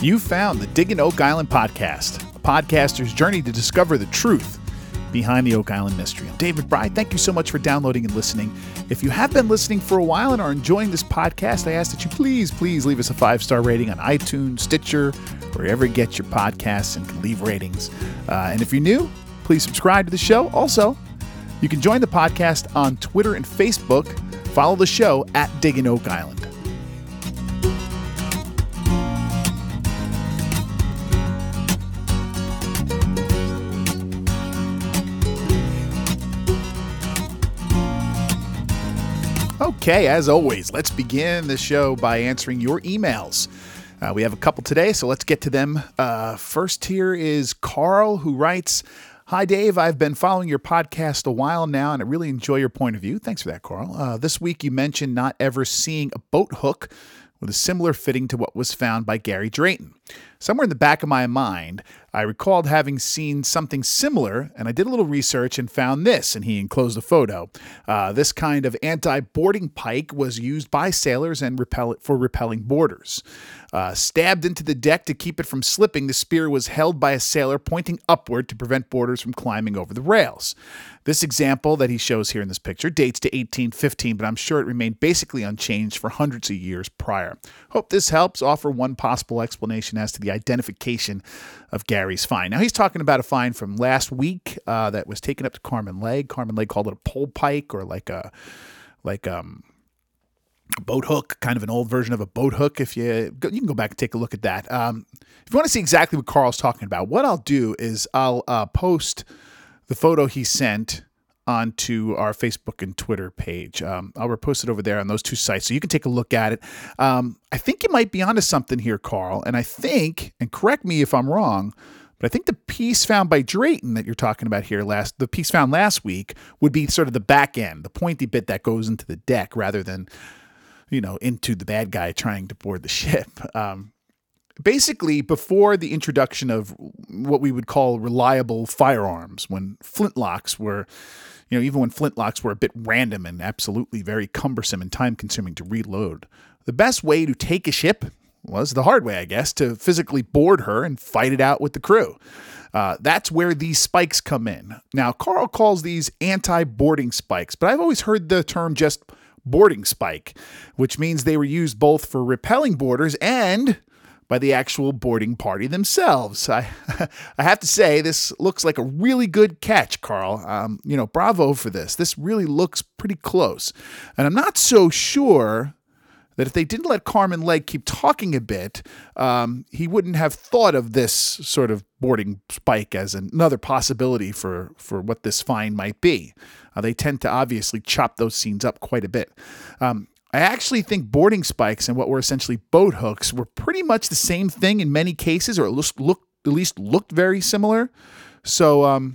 You found the Digging Oak Island podcast, a podcaster's journey to discover the truth behind the Oak Island mystery. I'm David Bry. Thank you so much for downloading and listening. If you have been listening for a while and are enjoying this podcast, I ask that you please leave us a 5-star rating on iTunes, Stitcher, wherever you get your podcasts, and can leave ratings. And if you're new, please subscribe to the show. Also, you can join the podcast on Twitter and Facebook. Follow the show at Digging Oak Island. Okay, as always, let's begin the show by answering your emails. We have a couple today, so let's get to them. First here is Carl, who writes, "Hi, Dave. I've been following your podcast a while now, and I really enjoy your point of view." Thanks for that, Carl. This week you mentioned not ever seeing a boat hook with a similar fitting to what was found by Gary Drayton. Somewhere in the back of my mind, I recalled having seen something similar, and I did a little research and found this, and he enclosed a photo. This kind of anti-boarding pike was used by sailors and for repelling boarders. Stabbed into the deck to keep it from slipping, the spear was held by a sailor pointing upward to prevent boarders from climbing over the rails. This example that he shows here in this picture dates to 1815, but I'm sure it remained basically unchanged for hundreds of years prior. Hope this helps offer one possible explanation as to the identification of Gary's find. Now, he's talking about a find from last week that was taken up to Carmen Lake. Carmen Lake called it a pole pike, or like a boat hook, kind of an old version of a boat hook. If you can go back and take a look at that. If you want to see exactly what Carl's talking about, what I'll do is I'll post the photo he sent onto our Facebook and Twitter page. I'll repost it over there on those two sites so you can take a look at it. I think you might be onto something here, Carl, and I think, and correct me if I'm wrong, but I think the piece found by Drayton that you're talking about here, the piece found last week, would be sort of the back end, the pointy bit that goes into the deck rather than, into the bad guy trying to board the ship. Basically, before the introduction of what we would call reliable firearms, when flintlocks were, even when flintlocks were a bit random and absolutely very cumbersome and time-consuming to reload, the best way to take a ship was the hard way, I guess, to physically board her and fight it out with the crew. That's where these spikes come in. Now, Carl calls these anti-boarding spikes, but I've always heard the term just boarding spike, which means they were used both for repelling boarders and by the actual boarding party themselves. I have to say, this looks like a really good catch, Carl. Bravo for this. This really looks pretty close. And I'm not so sure that if they didn't let Carmen Lake keep talking a bit, he wouldn't have thought of this sort of boarding spike as another possibility for what this find might be. They tend to obviously chop those scenes up quite a bit. I actually think boarding spikes and what were essentially boat hooks were pretty much the same thing in many cases, or at least looked very similar. So,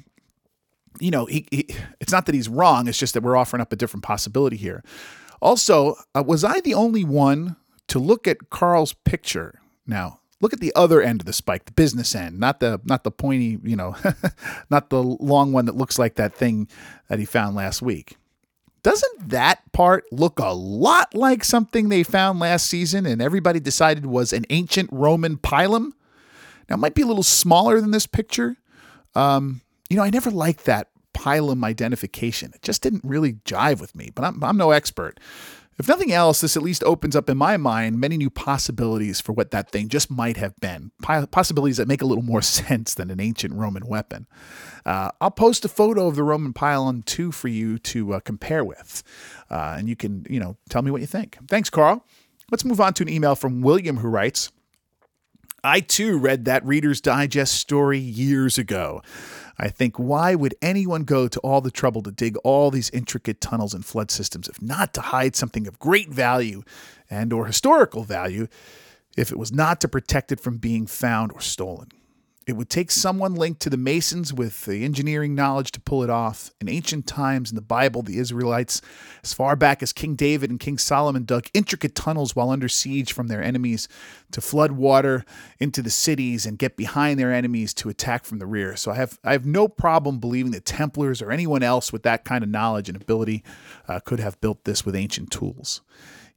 it's not that he's wrong. It's just that we're offering up a different possibility here. Also, was I the only one to look at Carl's picture? Now, look at the other end of the spike, the business end, not the pointy, not the long one that looks like that thing that he found last week. Doesn't that part look a lot like something they found last season and everybody decided was an ancient Roman pilum? Now, it might be a little smaller than this picture. I never liked that pilum identification. It just didn't really jive with me, but I'm no expert. If nothing else, this at least opens up in my mind many new possibilities for what that thing just might have been. Possibilities that make a little more sense than an ancient Roman weapon. I'll post a photo of the Roman pylon too for you to compare with. And you can, tell me what you think. Thanks, Carl. Let's move on to an email from William, who writes, "I too read that Reader's Digest story years ago. I think, why would anyone go to all the trouble to dig all these intricate tunnels and flood systems if not to hide something of great value and or historical value, if it was not to protect it from being found or stolen? It would take someone linked to the Masons with the engineering knowledge to pull it off. In ancient times in the Bible, the Israelites, as far back as King David and King Solomon, dug intricate tunnels while under siege from their enemies to flood water into the cities and get behind their enemies to attack from the rear. So I have no problem believing that Templars or anyone else with that kind of knowledge and ability could have built this with ancient tools.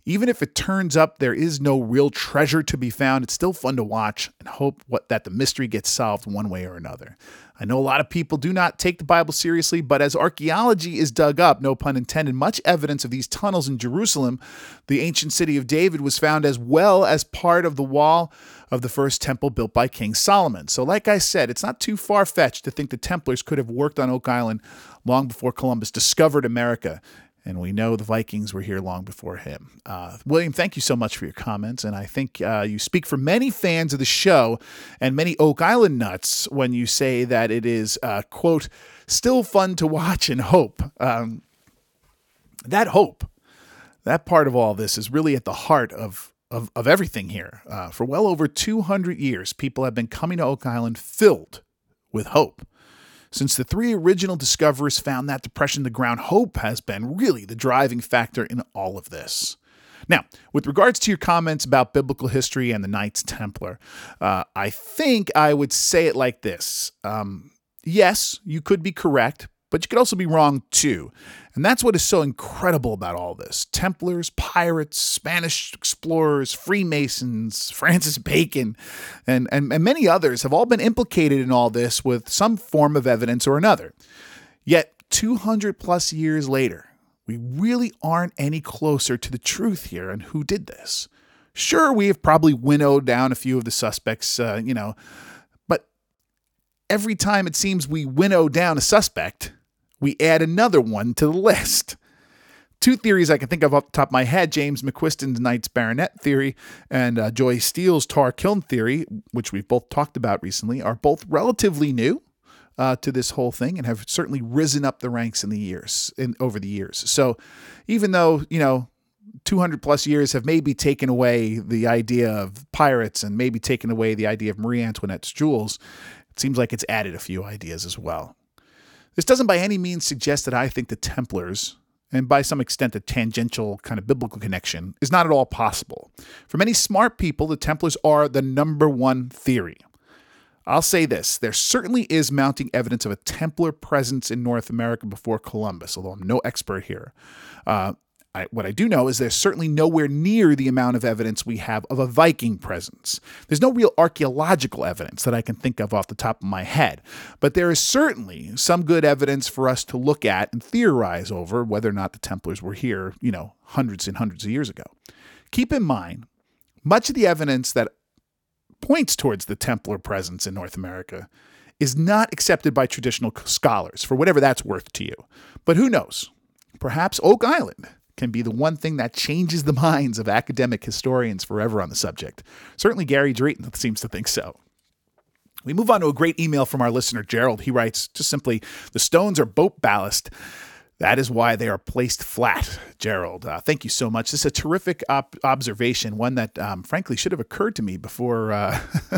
Even if it turns up there is no real treasure to be found, it's still fun to watch and hope that the mystery gets solved one way or another. I know a lot of people do not take the Bible seriously, but as archaeology is dug up, no pun intended, much evidence of these tunnels in Jerusalem, the ancient city of David, was found as well as part of the wall of the first temple built by King Solomon. So like I said, it's not too far-fetched to think the Templars could have worked on Oak Island long before Columbus discovered America. And we know the Vikings were here long before him. William, thank you so much for your comments. And I think you speak for many fans of the show and many Oak Island nuts when you say that it is, quote, still fun to watch and hope. That hope, that part of all this is really at the heart of everything here. For well over 200 years, people have been coming to Oak Island filled with hope. Since the three original discoverers found that depression in the ground, hope has been really the driving factor in all of this. Now, with regards to your comments about biblical history and the Knights Templar, I think I would say it like this. Yes, you could be correct, but you could also be wrong too. And that's what is so incredible about all this. Templars, pirates, Spanish explorers, Freemasons, Francis Bacon, and many others have all been implicated in all this with some form of evidence or another. Yet 200 plus years later, we really aren't any closer to the truth here on who did this. Sure, we have probably winnowed down a few of the suspects, but every time it seems we winnow down a suspect, we add another one to the list. Two theories I can think of off the top of my head, James McQuiston's Knights Baronet theory and Joy Steele's Tar Kiln theory, which we've both talked about recently, are both relatively new to this whole thing and have certainly risen up the ranks over the years. So even though, 200 plus years have maybe taken away the idea of pirates and maybe taken away the idea of Marie Antoinette's jewels, it seems like it's added a few ideas as well. This doesn't by any means suggest that I think the Templars, and by some extent a tangential kind of biblical connection, is not at all possible. For many smart people, the Templars are the number one theory. I'll say this, there certainly is mounting evidence of a Templar presence in North America before Columbus, although I'm no expert here. What I do know is there's certainly nowhere near the amount of evidence we have of a Viking presence. There's no real archaeological evidence that I can think of off the top of my head, but there is certainly some good evidence for us to look at and theorize over whether or not the Templars were here, hundreds and hundreds of years ago. Keep in mind, much of the evidence that points towards the Templar presence in North America is not accepted by traditional scholars, for whatever that's worth to you. But who knows? Perhaps Oak Island can be the one thing that changes the minds of academic historians forever on the subject. Certainly Gary Drayton seems to think so. We move on to a great email from our listener, Gerald. He writes just simply, "The stones are boat ballast. That is why they are placed flat." Gerald, thank you so much. This is a terrific observation, one that frankly should have occurred to me before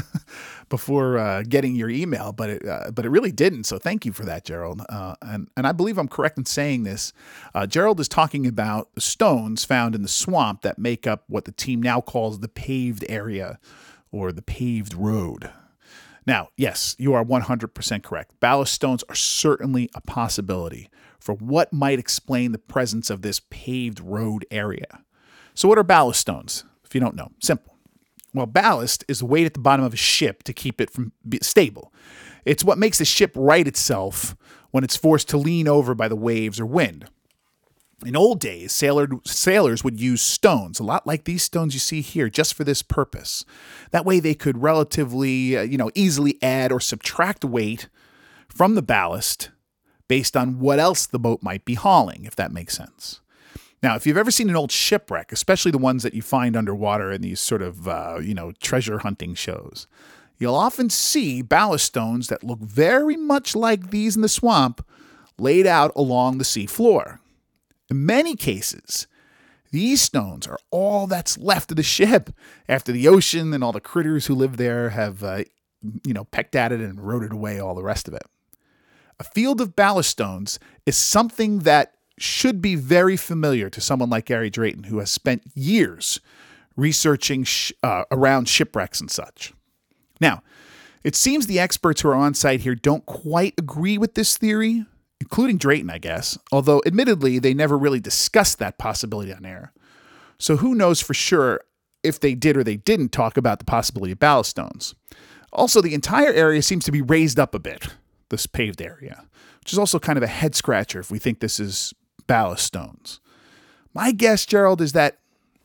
before getting your email, but it really didn't. So thank you for that, Gerald. And I believe I'm correct in saying this. Gerald is talking about the stones found in the swamp that make up what the team now calls the paved area or the paved road. Now, yes, you are 100% correct. Ballast stones are certainly a possibility for what might explain the presence of this paved road area. So what are ballast stones? If you don't know, simple. Well, ballast is the weight at the bottom of a ship to keep it from stable. It's what makes the ship right itself when it's forced to lean over by the waves or wind. In old days, sailors would use stones, a lot like these stones you see here, just for this purpose. That way they could relatively, easily add or subtract weight from the ballast based on what else the boat might be hauling, if that makes sense. Now, if you've ever seen an old shipwreck, especially the ones that you find underwater in these sort of, treasure hunting shows, you'll often see ballast stones that look very much like these in the swamp laid out along the sea floor. In many cases, these stones are all that's left of the ship after the ocean and all the critters who live there have, pecked at it and eroded away all the rest of it. A field of ballast stones is something that should be very familiar to someone like Gary Drayton, who has spent years researching around shipwrecks and such. Now, it seems the experts who are on site here don't quite agree with this theory, including Drayton, I guess, although admittedly they never really discussed that possibility on air. So who knows for sure if they did or they didn't talk about the possibility of ballast stones. Also, the entire area seems to be raised up a bit, this paved area, which is also kind of a head scratcher if we think this is ballast stones. My guess, Gerald, is that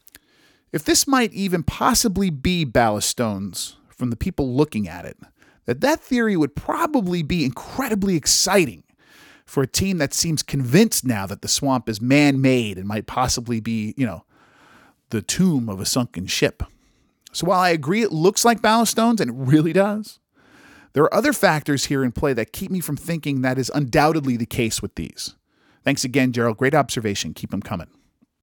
if this might even possibly be ballast stones from the people looking at it, that theory would probably be incredibly exciting for a team that seems convinced now that the swamp is man-made and might possibly be, the tomb of a sunken ship. So while I agree it looks like ballast stones, and it really does, there are other factors here in play that keep me from thinking that is undoubtedly the case with these. Thanks again, Gerald. Great observation. Keep them coming.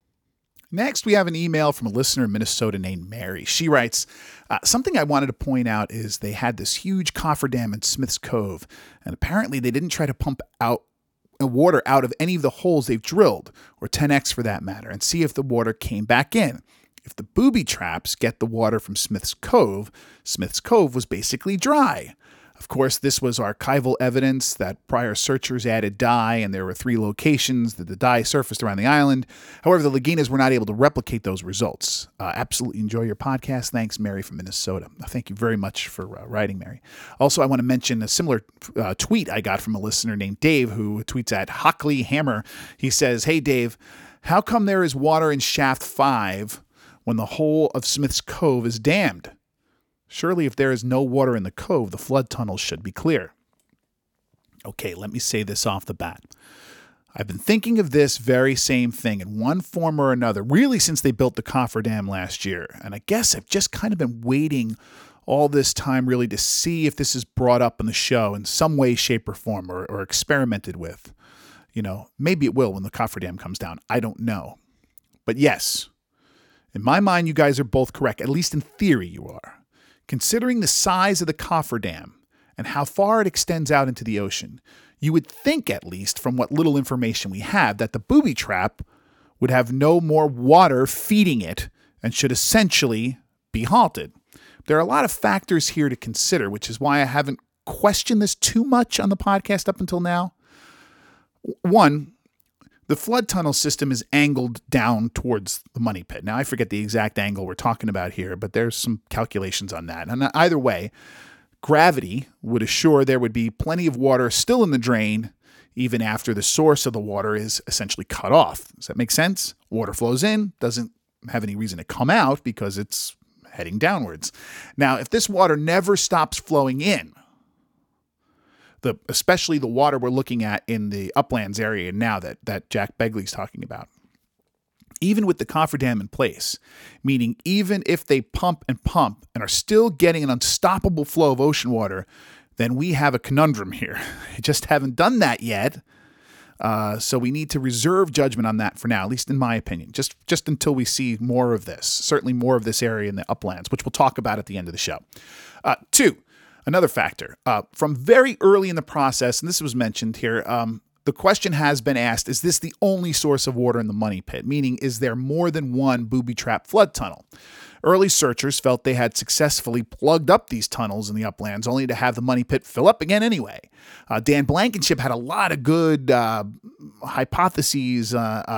Next, we have an email from a listener in Minnesota named Mary. She writes, something I wanted to point out is they had this huge cofferdam in Smith's Cove, and apparently they didn't try to pump out water out of any of the holes they've drilled, or 10X for that matter, and see if the water came back in. If the booby traps get the water from Smith's Cove was basically dry. Of course, this was archival evidence that prior searchers added dye, and there were 3 locations that the dye surfaced around the island. However, the Laginas were not able to replicate those results. Absolutely enjoy your podcast. Thanks, Mary from Minnesota. Thank you very much for writing, Mary. Also, I want to mention a similar tweet I got from a listener named Dave, who tweets at Hockley Hammer. He says, "Hey, Dave, how come there is water in Shaft 5 when the whole of Smith's Cove is dammed? Surely if there is no water in the cove, the flood tunnels should be clear." Okay, let me say this off the bat. I've been thinking of this very same thing in one form or another, really since they built the cofferdam last year. And I guess I've just kind of been waiting all this time really to see if this is brought up in the show in some way, shape, or form, or experimented with. Maybe it will when the cofferdam comes down. I don't know. But yes, in my mind, you guys are both correct. At least in theory, you are. Considering the size of the cofferdam and how far it extends out into the ocean, you would think, at least from what little information we have, that the booby trap would have no more water feeding it and should essentially be halted. There are a lot of factors here to consider, which is why I haven't questioned this too much on the podcast up until now. One, the flood tunnel system is angled down towards the money pit. Now, I forget the exact angle we're talking about here, but there's some calculations on that. And either way, gravity would assure there would be plenty of water still in the drain, even after the source of the water is essentially cut off. Does that make sense? Water flows in, doesn't have any reason to come out because it's heading downwards. Now, if this water never stops flowing in, especially the water we're looking at in the uplands area now that Jack Begley's talking about, even with the cofferdam in place, meaning even if they pump and are still getting an unstoppable flow of ocean water, then we have a conundrum here. I just haven't done that yet. So we need to reserve judgment on that for now, at least in my opinion, just until we see more of this, certainly more of this area in the uplands, which we'll talk about at the end of the show. 2, another factor, from very early in the process, and this was mentioned here, the question has been asked, is this the only source of water in the money pit? Meaning, is there more than one booby trap flood tunnel? Early searchers felt they had successfully plugged up these tunnels in the uplands, only to have the money pit fill up again anyway. Dan Blankenship had a lot of good hypotheses,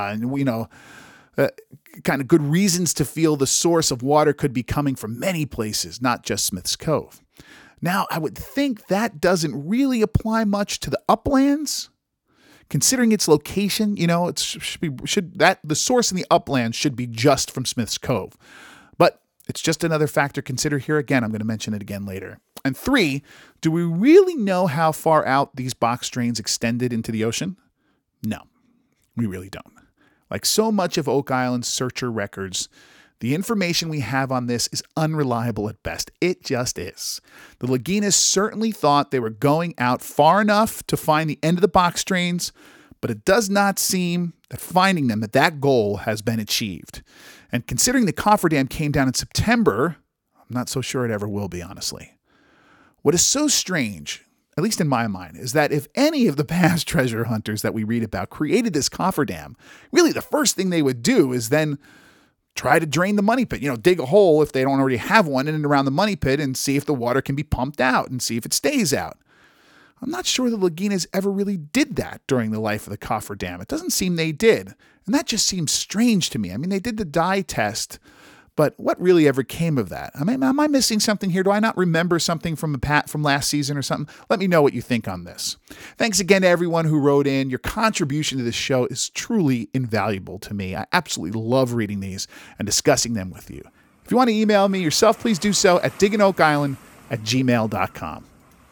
kind of good reasons to feel the source of water could be coming from many places, not just Smith's Cove. Now, I would think that doesn't really apply much to the uplands. Considering its location, the source in the uplands should be just from Smith's Cove. But it's just another factor to consider here. Again, I'm going to mention it again later. And 3, do we really know how far out these box drains extended into the ocean? No, we really don't. Like so much of Oak Island's searcher records, the information we have on this is unreliable at best. It just is. The Laginas certainly thought they were going out far enough to find the end of the box drains, but it does not seem that finding them, that goal has been achieved. And considering the cofferdam came down in September, I'm not so sure it ever will be, honestly. What is so strange, at least in my mind, is that if any of the past treasure hunters that we read about created this cofferdam, really the first thing they would do is then try to drain the money pit, dig a hole if they don't already have one in and around the money pit and see if the water can be pumped out and see if it stays out. I'm not sure the Laginas ever really did that during the life of the cofferdam. It doesn't seem they did. And that just seems strange to me. I mean, they did the dye test, but what really ever came of that? I mean, am I missing something here? Do I not remember something from last season or something? Let me know what you think on this. Thanks again to everyone who wrote in. Your contribution to this show is truly invaluable to me. I absolutely love reading these and discussing them with you. If you want to email me yourself, please do so at digginoakisland@gmail.com.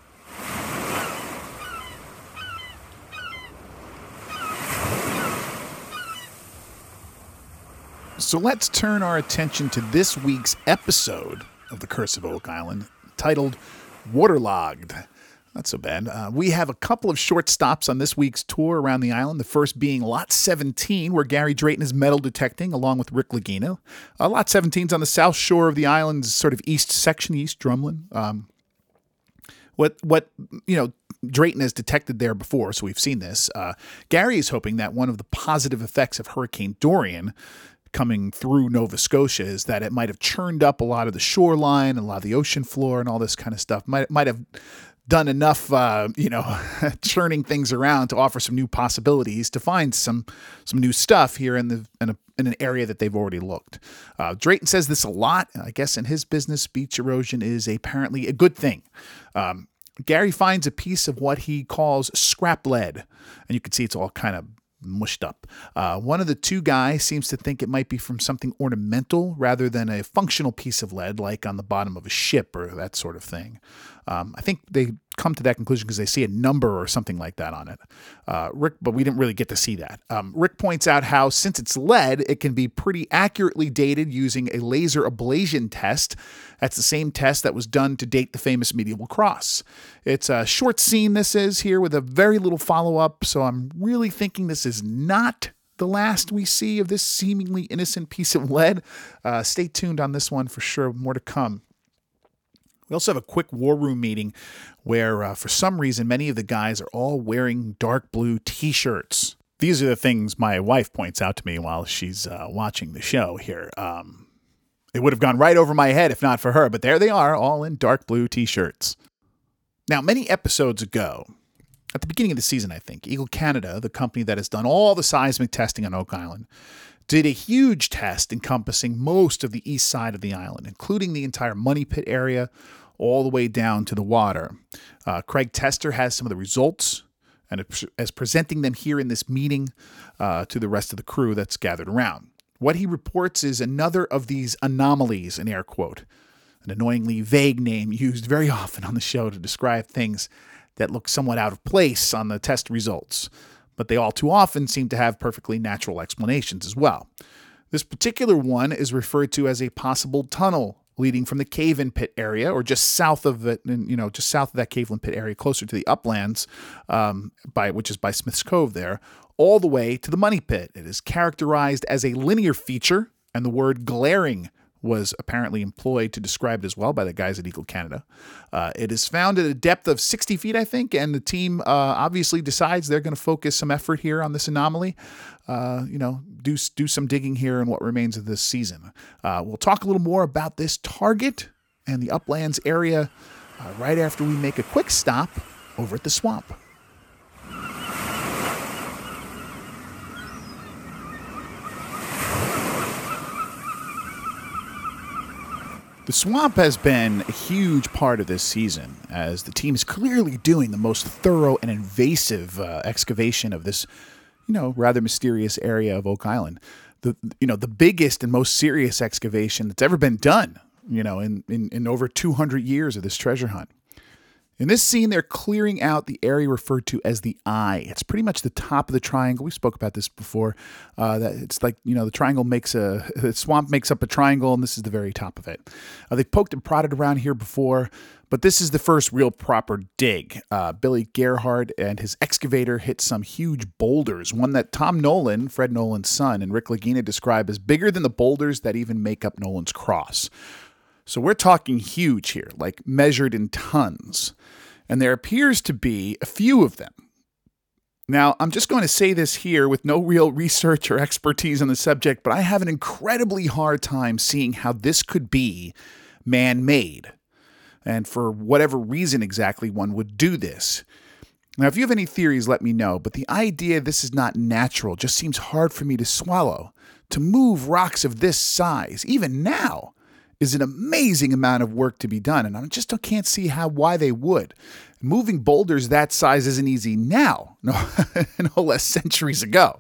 So let's turn our attention to this week's episode of The Curse of Oak Island, titled Waterlogged. Not so bad. We have a couple of short stops on this week's tour around the island, the first being Lot 17, where Gary Drayton is metal detecting, along with Rick Lagina. Lot 17 is on the south shore of the island's sort of east section, East Drumlin. Drayton has detected there before, so we've seen this. Gary is hoping that one of the positive effects of Hurricane Dorian coming through Nova Scotia is that it might have churned up a lot of the shoreline, a lot of the ocean floor, and all this kind of stuff. Might have done enough, churning things around to offer some new possibilities to find some new stuff here in an area that they've already looked. Drayton says this a lot. I guess in his business, beach erosion is apparently a good thing. Gary finds a piece of what he calls scrap lead, and you can see it's all kind of mushed up. One of the two guys seems to think it might be from something ornamental rather than a functional piece of lead, like on the bottom of a ship or that sort of thing. I think they come to that conclusion because they see a number or something like that on it. But we didn't really get to see that. Rick points out how, since it's lead, it can be pretty accurately dated using a laser ablation test. That's the same test that was done to date the famous medieval cross. It's a short scene, this is, here, with a very little follow-up, so I'm really thinking this is not the last we see of this seemingly innocent piece of lead. Stay tuned on this one for sure. More to come. We also have a quick war room meeting where, for some reason, many of the guys are all wearing dark blue T-shirts. These are the things my wife points out to me while she's watching the show here. It would have gone right over my head if not for her, but there they are, all in dark blue T-shirts. Now, many episodes ago, at the beginning of the season, I think, Eagle Canada, the company that has done all the seismic testing on Oak Island, did a huge test encompassing most of the east side of the island, including the entire Money Pit area, all the way down to the water. Craig Tester has some of the results and is presenting them here in this meeting to the rest of the crew that's gathered around. What he reports is another of these anomalies, in air quote, an annoyingly vague name used very often on the show to describe things that look somewhat out of place on the test results, but they all too often seem to have perfectly natural explanations as well. This particular one is referred to as a possible tunnel leading from the Cave-in Pit area, or just south of it, just south of that Cave-in Pit area, closer to the uplands, which is by Smith's Cove there, all the way to the Money Pit. It is characterized as a linear feature, and the word glaring was apparently employed to describe it as well by the guys at Eagle Canada. It is found at a depth of 60 feet, I think, and the team obviously decides they're going to focus some effort here on this anomaly. Do some digging here in what remains of this season. We'll talk a little more about this target and the uplands area right after we make a quick stop over at the swamp. The swamp has been a huge part of this season, as the team is clearly doing the most thorough and invasive excavation of this, rather mysterious area of Oak Island. The biggest and most serious excavation that's ever been done, in over 200 years of this treasure hunt. In this scene, they're clearing out the area referred to as the Eye. It's pretty much the top of the triangle. We spoke about this before. That it's like, the triangle the swamp makes up a triangle, and this is the very top of it. They've poked and prodded around here before, but this is the first real proper dig. Billy Gerhardt and his excavator hit some huge boulders, one that Tom Nolan, Fred Nolan's son, and Rick Lagina describe as bigger than the boulders that even make up Nolan's cross. So we're talking huge here, like measured in tons. And there appears to be a few of them. Now, I'm just going to say this here with no real research or expertise on the subject, but I have an incredibly hard time seeing how this could be man-made. And for whatever reason exactly one would do this. Now, if you have any theories, let me know, but the idea this is not natural just seems hard for me to swallow. To move rocks of this size, even now, is an amazing amount of work to be done, and I just can't see why they would. Moving boulders that size isn't easy now, no less centuries ago,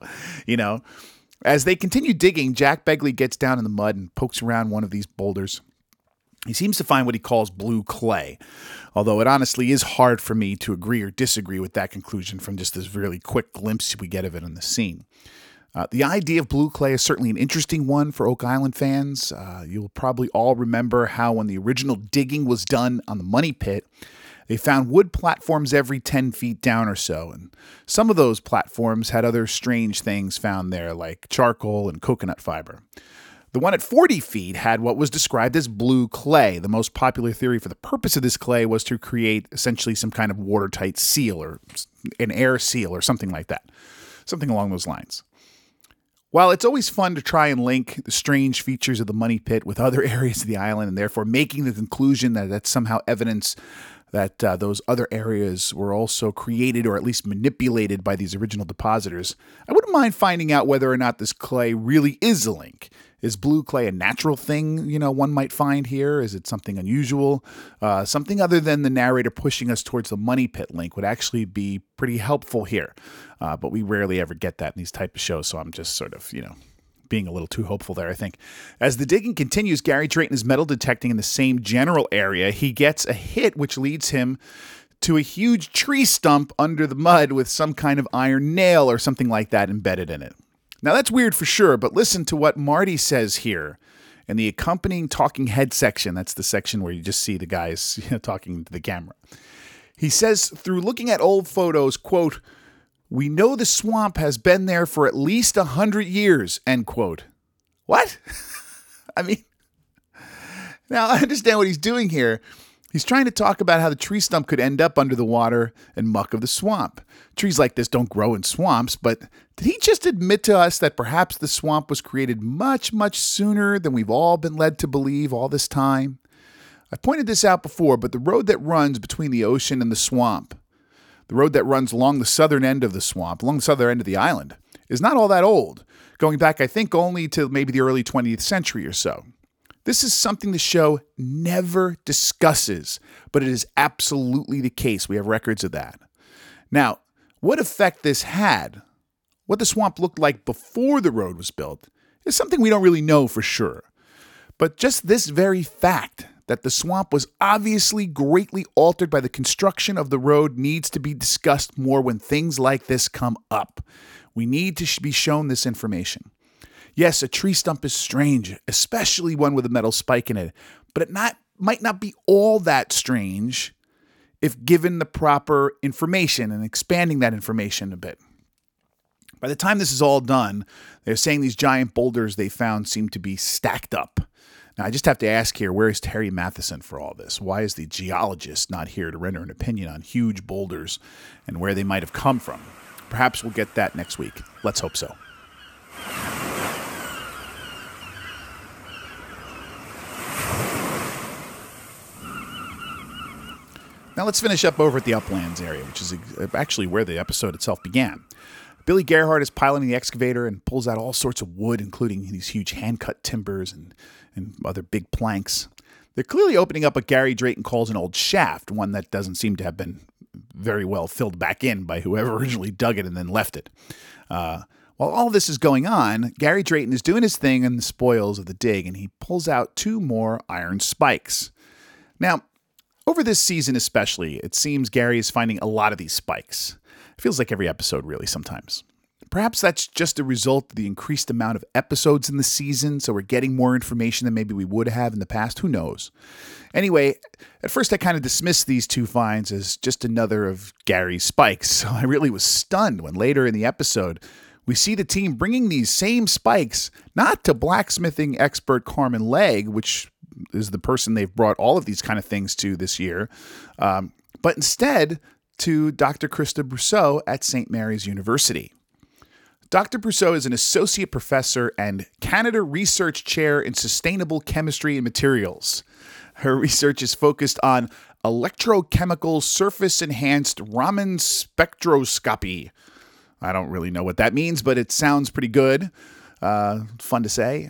As they continue digging, Jack Begley gets down in the mud and pokes around one of these boulders. He seems to find what he calls blue clay, although it honestly is hard for me to agree or disagree with that conclusion from just this really quick glimpse we get of it in the scene. The idea of blue clay is certainly an interesting one for Oak Island fans. You'll probably all remember how when the original digging was done on the Money Pit, they found wood platforms every 10 feet down or so, and some of those platforms had other strange things found there, like charcoal and coconut fiber. The one at 40 feet had what was described as blue clay. The most popular theory for the purpose of this clay was to create essentially some kind of watertight seal or an air seal or something like that, something along those lines. While it's always fun to try and link the strange features of the Money Pit with other areas of the island and therefore making the conclusion that that's somehow evidence that those other areas were also created or at least manipulated by these original depositors, I wouldn't mind finding out whether or not this clay really is a link. Is blue clay a natural thing, one might find here? Is it something unusual? Something other than the narrator pushing us towards the Money Pit link would actually be pretty helpful here. But we rarely ever get that in these type of shows, so I'm just sort of, being a little too hopeful there, I think. As the digging continues, Gary Drayton is metal detecting in the same general area. He gets a hit, which leads him to a huge tree stump under the mud with some kind of iron nail or something like that embedded in it. Now, that's weird for sure, but listen to what Marty says here in the accompanying talking head section. That's the section where you just see the guys talking to the camera. He says, through looking at old photos, quote, "We know the swamp has been there for at least 100 years, end quote." What? Now I understand what he's doing here. He's trying to talk about how the tree stump could end up under the water and muck of the swamp. Trees like this don't grow in swamps, but did he just admit to us that perhaps the swamp was created much, much sooner than we've all been led to believe all this time? I've pointed this out before, but the road that runs between the ocean and the swamp, the road that runs along the southern end of the swamp, along the southern end of the island, is not all that old, going back, I think, only to maybe the early 20th century or so. This is something the show never discusses, but it is absolutely the case. We have records of that. Now, what effect this had, what the swamp looked like before the road was built, is something we don't really know for sure. But just this very fact that the swamp was obviously greatly altered by the construction of the road needs to be discussed more when things like this come up. We need to be shown this information. Yes, a tree stump is strange, especially one with a metal spike in it, but it might not be all that strange if given the proper information and expanding that information a bit. By the time this is all done, they're saying these giant boulders they found seem to be stacked up. Now, I just have to ask here, where is Terry Matheson for all this? Why is the geologist not here to render an opinion on huge boulders and where they might have come from? Perhaps we'll get that next week. Let's hope so. Now let's finish up over at the Uplands area, which is actually where the episode itself began. Billy Gerhardt is piloting the excavator and pulls out all sorts of wood, including these huge hand-cut timbers and other big planks. They're clearly opening up what Gary Drayton calls an old shaft, one that doesn't seem to have been very well filled back in by whoever originally dug it and then left it. While all this is going on, Gary Drayton is doing his thing in the spoils of the dig, and he pulls out 2 more iron spikes. Now, over this season especially, it seems Gary is finding a lot of these spikes. It feels like every episode, really, sometimes. Perhaps that's just a result of the increased amount of episodes in the season, so we're getting more information than maybe we would have in the past. Who knows? Anyway, at first I kind of dismissed these 2 finds as just another of Gary's spikes, so I really was stunned when later in the episode we see the team bringing these same spikes not to blacksmithing expert Carmen Legg, which is the person they've brought all of these kind of things to this year, but instead to Dr. Krista Brousseau at St. Mary's University. Dr. Brousseau is an associate professor and Canada Research Chair in Sustainable Chemistry and Materials. Her research is focused on electrochemical surface enhanced Raman spectroscopy. I don't really know what that means, but it sounds pretty good. Fun to say.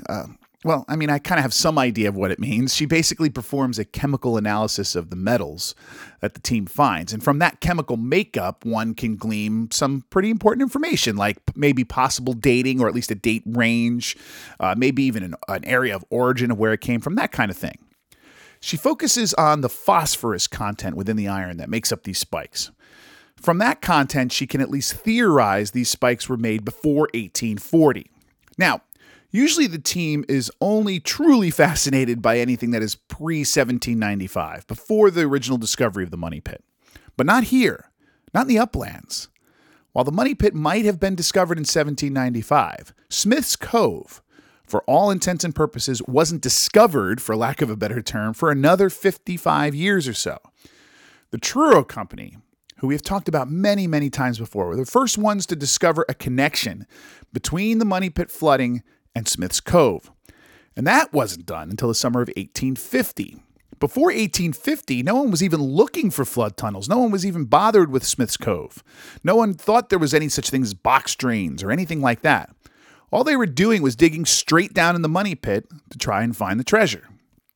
I kind of have some idea of what it means. She basically performs a chemical analysis of the metals that the team finds. And from that chemical makeup, one can glean some pretty important information, like maybe possible dating or at least a date range, maybe even an area of origin of where it came from, that kind of thing. She focuses on the phosphorus content within the iron that makes up these spikes. From that content, she can at least theorize these spikes were made before 1840. Now, usually the team is only truly fascinated by anything that is pre-1795, before the original discovery of the Money Pit. But not here, not in the uplands. While the Money Pit might have been discovered in 1795, Smith's Cove, for all intents and purposes, wasn't discovered, for lack of a better term, for another 55 years or so. The Truro Company, who we have talked about many, many times before, were the first ones to discover a connection between the Money Pit flooding and Smith's Cove. And that wasn't done until the summer of 1850. Before 1850, no one was even looking for flood tunnels. No one was even bothered with Smith's Cove. No one thought there was any such thing as box drains or anything like that. All they were doing was digging straight down in the Money Pit to try and find the treasure.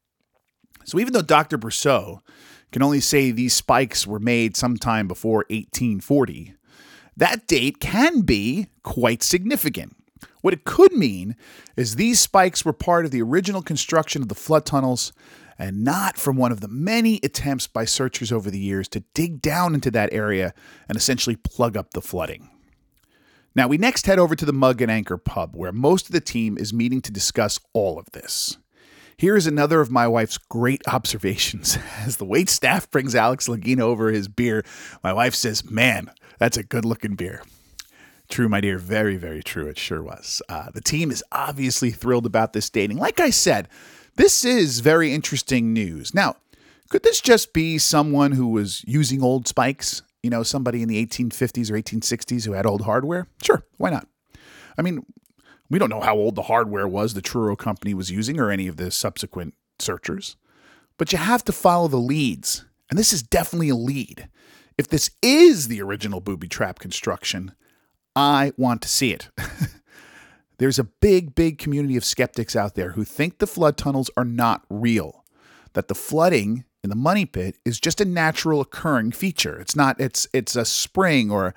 So even though Dr. Brousseau can only say these spikes were made sometime before 1840, that date can be quite significant. What it could mean is these spikes were part of the original construction of the flood tunnels and not from one of the many attempts by searchers over the years to dig down into that area and essentially plug up the flooding. Now, we next head over to the Mug and Anchor pub, where most of the team is meeting to discuss all of this. Here is another of my wife's great observations. As the waitstaff brings Alex Lagina over his beer, my wife says, "Man, that's a good-looking beer." True, my dear. Very, very true. It sure was. The team is obviously thrilled about this dating. Like I said, this is very interesting news. Now, could this just be someone who was using old spikes? You know, somebody in the 1850s or 1860s who had old hardware? Sure, why not? I mean, we don't know how old the hardware was the Truro Company was using or any of the subsequent searchers. But you have to follow the leads. And this is definitely a lead. If this is the original booby trap construction, I want to see it. There's a big, big community of skeptics out there who think the flood tunnels are not real, that the flooding in the Money Pit is just a natural occurring feature. It's not. It's a spring or,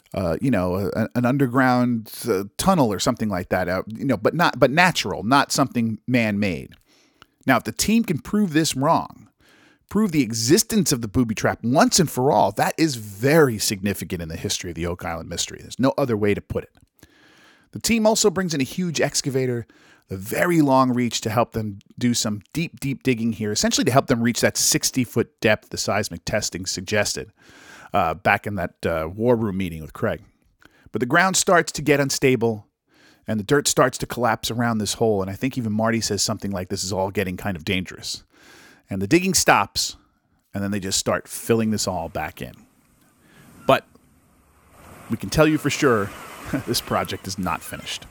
an underground tunnel or something like that. But natural, not something man-made. Now, if the team can prove this wrong, prove the existence of the booby trap once and for all, that is very significant in the history of the Oak Island mystery. There's no other way to put it. The team also brings in a huge excavator, a very long reach to help them do some deep, deep digging here, essentially to help them reach that 60-foot depth the seismic testing suggested back in that war room meeting with Craig. But the ground starts to get unstable, and the dirt starts to collapse around this hole, and I think even Marty says something like this is all getting kind of dangerous. And the digging stops, and then they just start filling this all back in. But we can tell you for sure, this project is not finished.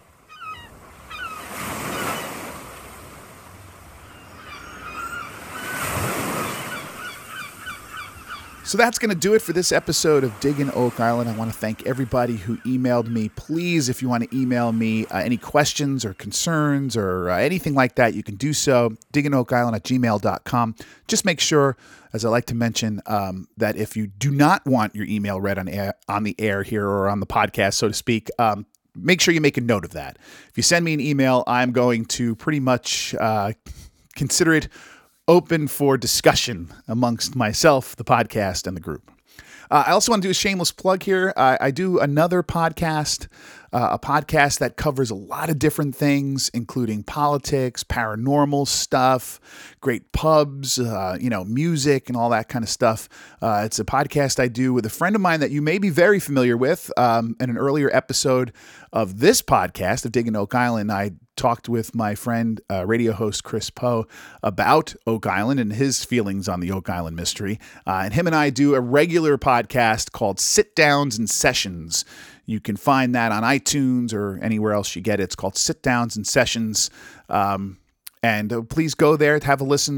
So that's going to do it for this episode of Diggin' Oak Island. I want to thank everybody who emailed me. Please, if you want to email me any questions or concerns or anything like that, you can do so. digginoakisland@gmail.com. Just make sure, as I like to mention, that if you do not want your email read on the air here or on the podcast, so to speak, make sure you make a note of that. If you send me an email, I'm going to pretty much consider it open for discussion amongst myself, the podcast, and the group. I also want to do a shameless plug here. I do another podcast, a podcast that covers a lot of different things, including politics, paranormal stuff, great pubs, music, and all that kind of stuff. It's a podcast I do with a friend of mine that you may be very familiar with. In an earlier episode of this podcast of Diggin' Oak Island, I talked with my friend, radio host Chris Poe, about Oak Island and his feelings on the Oak Island mystery. And him and I do a regular podcast called Sit Downs and Sessions. You can find that on iTunes or anywhere else you get it. It's called Sit Downs and Sessions. And please go there to have a listen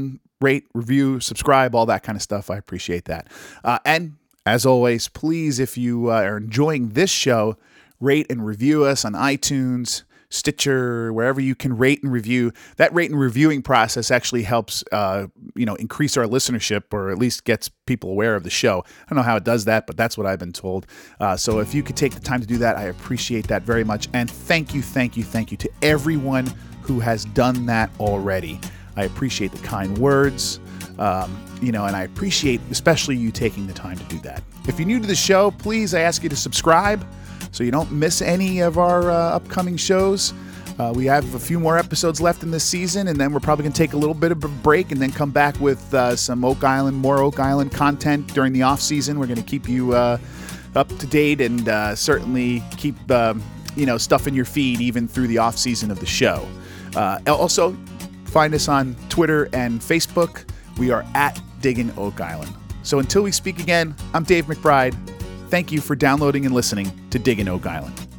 rate, review, subscribe, all that kind of stuff. I appreciate that. And as always, please, if you are enjoying this show, rate and review us on iTunes, Stitcher, wherever you can rate and review. That rate and reviewing process actually helps, increase our listenership, or at least gets people aware of the show. I don't know how it does that, but that's what I've been told. So if you could take the time to do that, I appreciate that very much. And thank you to everyone who has done that already. I appreciate the kind words, and I appreciate especially you taking the time to do that. If you're new to the show, please, I ask you to subscribe so you don't miss any of our upcoming shows. We have a few more episodes left in this season, and then we're probably going to take a little bit of a break and then come back with some more Oak Island content during the off season. We're going to keep you up to date and certainly keep stuff in your feed even through the off season of the show. Also, find us on Twitter and Facebook. We are at Diggin' Oak Island. So until we speak again, I'm Dave McBride. Thank you for downloading and listening to Diggin' Oak Island.